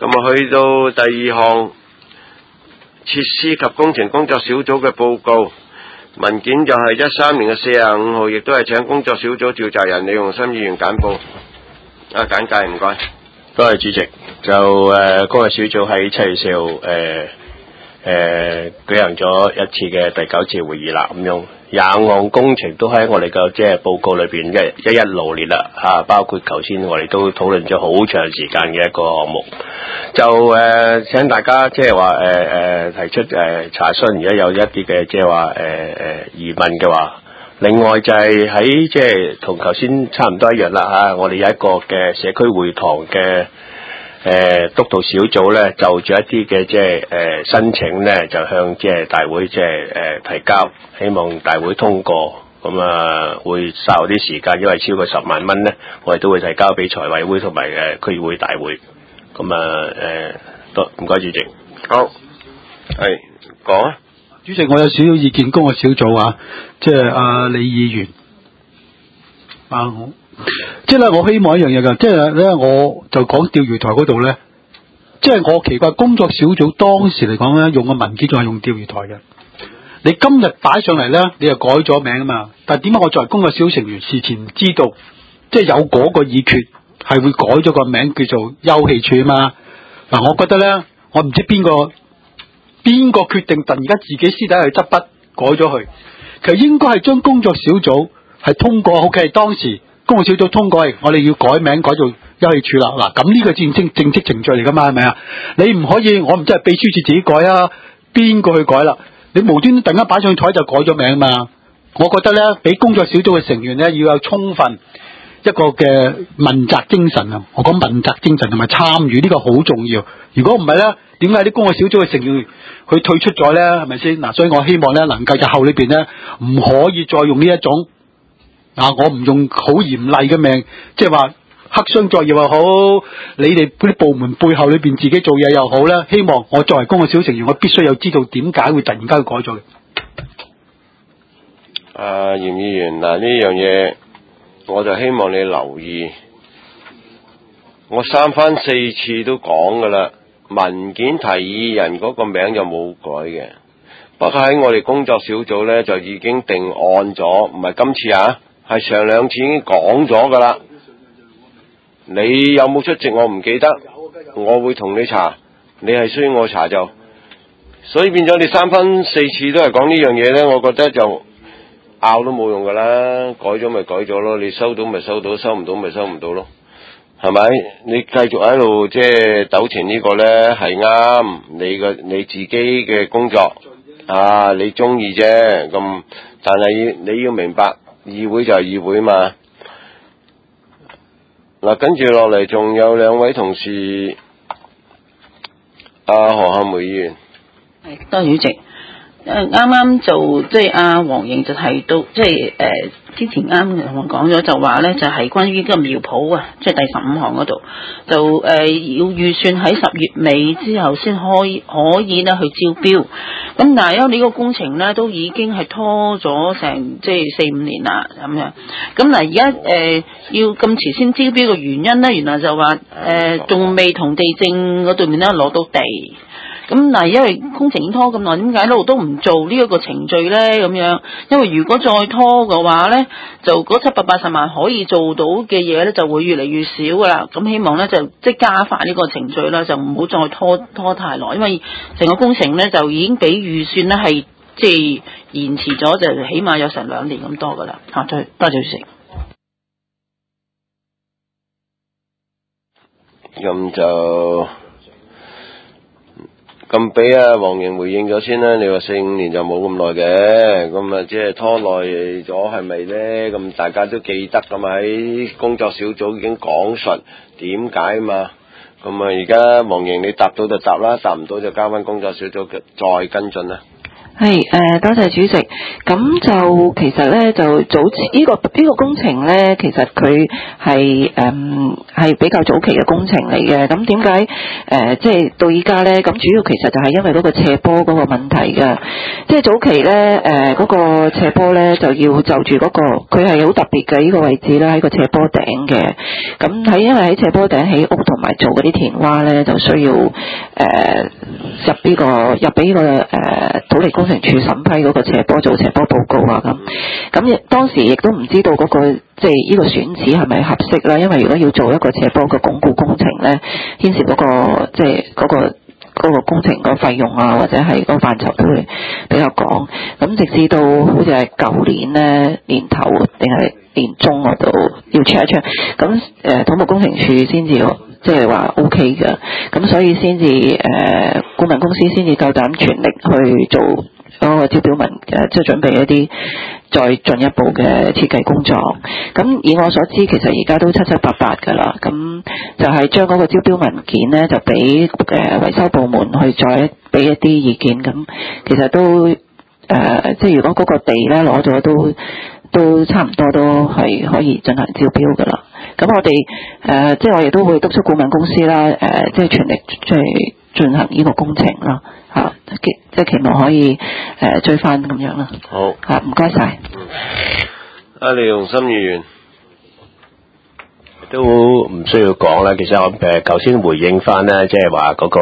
咁啊，去到第二項設施及工程工作小組嘅報告文件就係13年嘅4月5號，亦都係請工作小組召集人李鴻森議員簡報。簡介唔該。 多謝主席。就工作小組喺7月4號舉行咗一次嘅第9次會議啦，咁樣25項工程都喺我哋嘅即係報告裏邊一羅列啦嚇，包括頭先我哋都討論咗好長時間嘅一個項目，就請大家即係話提出查詢，如果有一啲嘅即係話疑問嘅話，另外就係喺即係同頭先差唔多一樣啦嚇，我哋有一個嘅社區會堂嘅督導小組咧，就住一啲嘅即係申請咧，就向即係大會即係提交，希望大會通過。咁啊，會稍後啲時間，因為超過10萬蚊咧，我哋都會提交俾財委會同埋區議會大會。咁啊多唔該主席。 好，係講啊。 主席，我有少少意見，工作小組啊，即係李議員即係咧，我希望一樣嘢㗎，即係咧，我就講釣魚台嗰度咧，即係我奇怪工作小組當時嚟講咧，用嘅文件仲係用釣魚台嘅。你今日擺上嚟咧，你就改咗名啊嘛。但係點解我作為工作小組成員事前唔知道，即係有嗰個議決係會改咗個名叫做休憩處啊嘛？嗱，我覺得咧，我唔知邊個決定突然間自己私底下去執筆改咗佢，其實應該係將工作小組係通過 OK， 當時工作小組通過，我哋要改名改做休憩處啦。嗱，咁呢個正式程序嚟噶嘛，係咪啊？你唔可以，我唔知係秘書處自己改啊，邊個去改啦？你無端突然間擺上台就改咗名嘛？我覺得咧，俾工作小組嘅成員咧要有充分一個嘅問責精神啊！我講問責精神同埋參與呢個好重要。如果唔係咧，點解啲工作小組嘅成員佢退出咗咧？係咪先？嗱，所以我希望咧能夠日後裏邊咧唔可以再用呢一種我唔用好嚴厲嘅命，即係話黑箱作業又好，你哋嗰啲部門背後裏邊自己做嘢又好咧。希望我作為工作小組成員，我必須有知道點解會突然間改咗嘅。 嚴議員，嗱，呢樣嘢我就希望你留意，我3番4次都講噶啦，文件提議人嗰個名就冇改嘅，不過喺我哋工作小組呢，就已經定案咗，唔係今次係上2次已經講咗噶啦。你有冇出席我唔記得，我會同你查，你係需要我查就，所以變咗你3番4次都係講呢樣嘢呢，我覺得就拗都冇用噶啦，改咗咪改咗咯，你收到咪收到，收唔到咪收唔到咯，係咪？你繼續喺度即係糾纏呢個呢係啱，你自己嘅工作你中意啫，咁但係你要明白，議會就係議會嘛。嗱，跟住落嚟仲有2位同事，何漢梅議員。 多謝主席。啱啱就即係黃瑩就提到，即係之前啱同我講咗就話咧，就係關於呢個苗圃即係第15項嗰度，就要預算喺10月尾之後先可以咧去招標。咁但係因為呢個工程咧都已經係拖咗成即係4-5年啦咁樣。咁嗱而家要咁遲先招標嘅原因咧，原來就話仲未同地政嗰度面咧攞到地。咁嗱，因為工程已經拖咁耐，點解一路都唔做呢一個程序咧？咁樣，因為如果再拖嘅話咧，就嗰780萬可以做到嘅嘢咧，就會越嚟越少噶啦。咁希望咧就即係加快呢個程序啦，就唔好再拖太耐，因為成個工程咧就已經比預算咧係即係延遲咗，就起碼有成2年咁多噶啦。多謝主席。 咁就。咁俾黃瑩回應咗先啦，你話4-5年就冇咁耐嘅，咁即係拖耐咗係咪呢？咁大家都記得㗎嘛，喺工作小組已經講述點解嘛。咁而家黃瑩你答到就答啦，答唔到就交翻工作小組再跟進啦。 係多謝主席。咁就其實咧就早前呢個工程咧，其實佢係比較早期嘅工程嚟嘅。咁點解即係到依家咧？咁主要其實就係因為嗰個斜坡嗰個問題嘅。即係早期咧嗰個斜坡咧就要就住嗰個，佢係好特別嘅呢個位置咧，喺個斜坡頂嘅。咁因為喺斜坡頂起屋同埋做嗰啲填蛙咧，就需要入俾呢個土地工程處審批嗰個斜坡做斜坡報告啊咁當時亦都唔知道嗰個即係呢個選址係咪合適啦，因為如果要做一個斜坡嘅鞏固工程咧，牽涉嗰個即係嗰個工程個費用啊，或者係個範疇都會比較廣。咁直至到好似係舊年咧年頭定係年中嗰度要 check 一 check，咁土木工程處先至即係話 OK 嘅，咁所以先至顧問公司先至夠膽全力去做嗰個招標文即係準備一啲再進一步嘅設計工作。咁以我所知，其實而家都七七八八㗎啦。咁就係將嗰個招標文件咧，就俾維修部門去再俾一啲意見。咁其實都即係如果嗰個地咧攞咗都差唔多都係可以進行招標㗎啦。咁我哋即係我亦都會督促顧問公司啦，即係全力即係進行呢個工程啦，即係期望可以追翻咁樣啦。 好， 唔該晒。 李鴻心議員都唔需要講啦。其實我頭先回應翻咧，即係話嗰個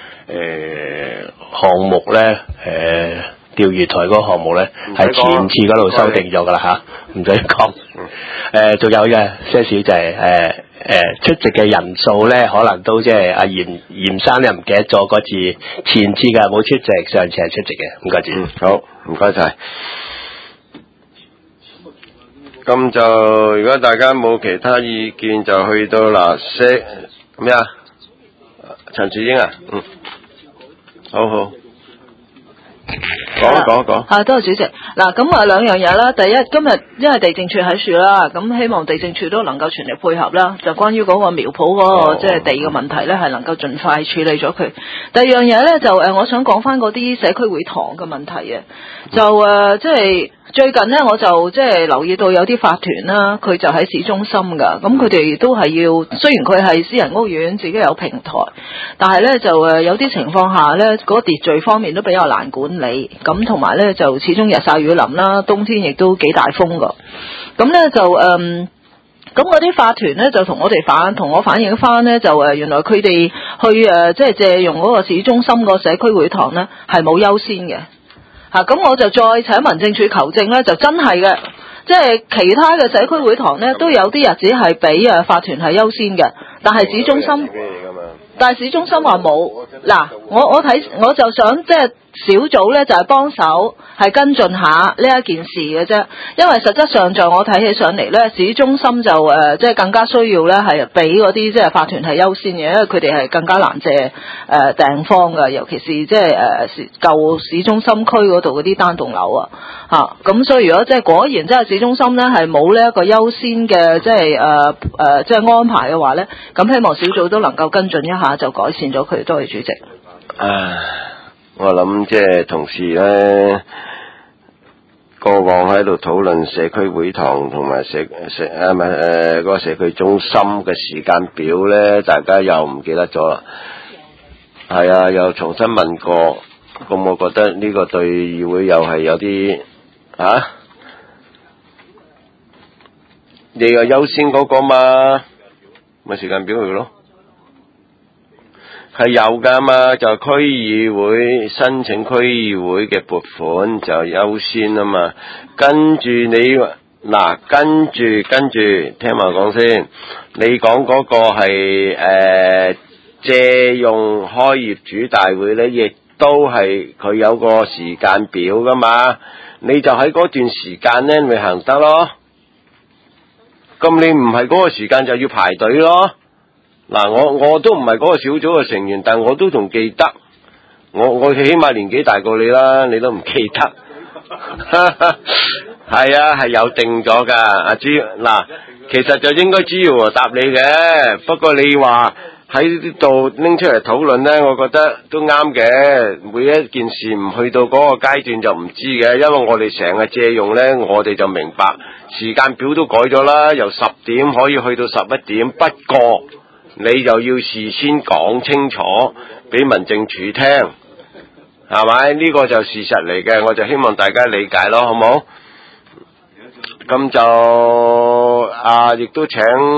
項目咧，釣魚台嗰個項目咧，係前次嗰度修訂咗㗎啦嚇，唔使講。仲有嘅些少就係出席嘅人數咧，可能都即係阿嚴生咧唔記得咗嗰次前次嘅冇出席，上次係出席嘅。唔該主。 好，唔該晒。咁就如果大家冇其他意見，就去到咩啊？陳樹英啊，好。講。 多謝主席。嗱，咁兩樣嘢啦。第一，今日因為地政處喺處啦，咁希望地政處都能夠全力配合啦。就關於嗰個苗圃嗰個即係地嘅問題咧，係能夠盡快處理咗佢。第二樣嘢咧，就我想講翻嗰啲社區會堂嘅問題啊。就即係最近咧，我就即係留意到有啲法團啦，佢就喺市中心噶。咁佢哋都係要，雖然佢係私人屋苑，自己有平台，但係咧就有啲情況下咧，嗰個秩序方面都比較難管理。咁同埋咧就始終日曬雨淋啦，冬天亦都幾大風噶。咁咧就咁嗰啲法團咧就同我反映翻咧，就原來佢哋去即係借用嗰個市中心個社區會堂咧係冇優先嘅。咁我就再請民政處求證咧，就真係嘅，即係其他嘅社區會堂咧都有啲日子係俾法團係優先嘅，但係市中心話冇。嗱，我就想即係小組咧就係幫手係跟進下呢一件事嘅啫，因為實質上在我睇起上嚟咧，市中心就即係更加需要咧係俾嗰啲即係法團係優先嘅，因為佢哋係更加難借訂方嘅，尤其是即係舊市中心區嗰度嗰啲單棟樓啊咁所以如果即係果然即係市中心咧係冇呢一個優先嘅即係即係安排嘅話咧，咁希望小組都能夠跟進一下，就改善咗佢。多謝主席。 我諗即係同事咧，過往喺度討論社區會堂同埋嗰個社區中心嘅時間表咧，大家又唔記得咗啦。係啊，又重新問過，咁我覺得呢個對議會又係有啲你又優先嗰個嘛，咪時間表去咯。係有噶嘛，就區議會申請區議會嘅撥款就優先啊嘛。跟住跟住聽埋講先。你講嗰個係借用開業主大會咧，亦都係佢有個時間表噶嘛。你就喺嗰段時間咧咪行得咯。咁你唔係嗰個時間就要排隊咯。嗱，我都唔係嗰個小組嘅成員，但我都仲記得，我起碼年紀大過你啦，你都唔記得，係啊，係有定咗噶，阿朱，嗱，其實就應該朱耀和答你嘅，不過你話喺呢度拎出嚟討論呢，我覺得都啱嘅。每一件事唔去到嗰個階段就唔知嘅，因為我哋成日借用呢，我哋就明白時間表都改咗啦，由10點可以去到11點。不過你就要事先講清楚俾民政處聽，係咪？呢個就事實嚟嘅，我就希望大家理解咯，好冇？咁就亦都請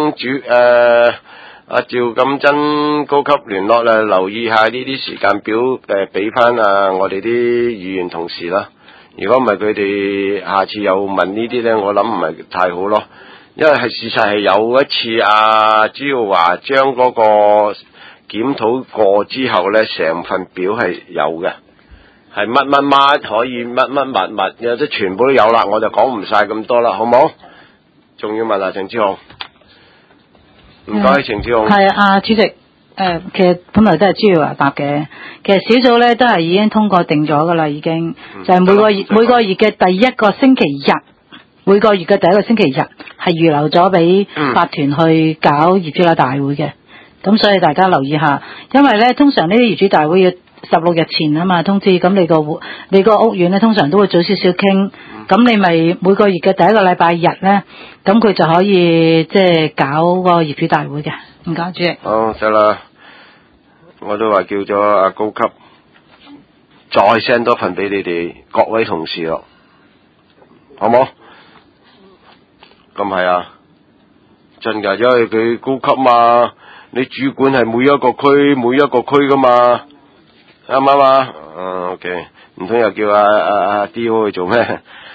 阿趙錦珍高級聯絡啦，留意下呢啲時間表，俾翻我哋啲議員同事啦。如果唔係佢哋下次又問呢啲呢，我諗唔係太好咯。因為事實係有一次朱耀華將嗰個檢討過之後呢，成份表係有嘅，係乜可以乜，有啲全部都有啦，我就講唔晒咁多啦，好冇？仲要問下鄭志雄。唔該，程志雄。 係啊，主席，其實本來都係朱耀華答嘅。其實小組咧都係已經通過定咗噶啦，已經就係每個月嘅第一個星期日，每個月嘅第一個星期日係預留咗俾法團去搞業主立大會嘅。咁所以大家留意下，因為咧通常呢啲業主大會要16日前啊嘛通知，咁你個屋苑咧通常都會早少少傾，咁你咪每個月嘅第一個禮拜日咧，咁佢就可以即係搞個業主大會嘅。唔該，主席。 好得啦，我都話叫咗阿高級再 send 多份俾你哋各位同事咯，好冇？咁係啊，真㗎，因為佢高級嘛，你主管係每一個區噶嘛。啱唔啱啊？OK， 唔通又叫阿 D.O 去做咩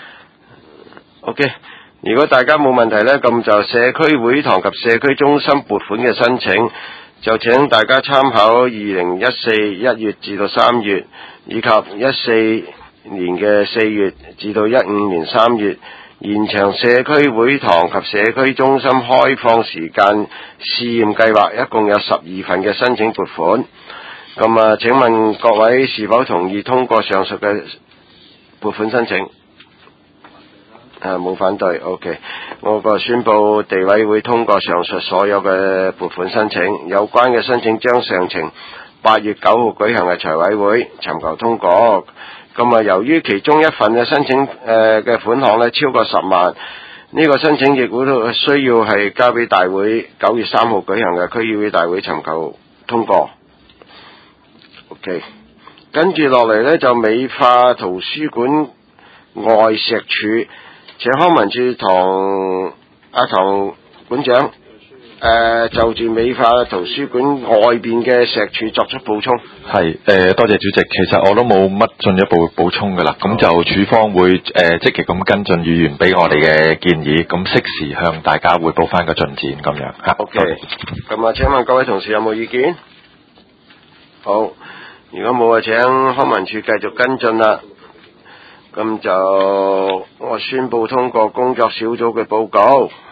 ？OK， 如果大家冇問題呢，咁就社區會堂及社區中心撥款嘅申請，就請大家參考2014 1月至到3月，以及14年嘅4月至到15年3月，延長社區會堂及社區中心開放時間試驗計劃，一共有12份嘅申請撥款。咁請問各位是否同意通過上述嘅撥款申請？冇反對 ，OK。我宣布地委會通過上述所有嘅撥款申請，有關嘅申請將上呈8月9號舉行嘅財委會尋求通過。咁由於其中一份嘅申請嘅款項呢超過10萬，呢個申請亦會需要係交俾大會9月3號舉行嘅區議會大會尋求通過。OK， 跟住落嚟呢，就美化圖書館外石柱，請康文署同唐館長就住美化圖書館外邊嘅石柱作出補充。 係多謝主席，其實我都冇乜進一步補充噶啦，咁就署方會積極咁跟進議員俾我哋嘅建議，咁適時向大家匯報翻個進展咁樣嚇。 OK， 咁請問各位同事有冇意見？好。如果冇請康文署繼續跟進啦。咁就我宣布通過工作小組嘅報告。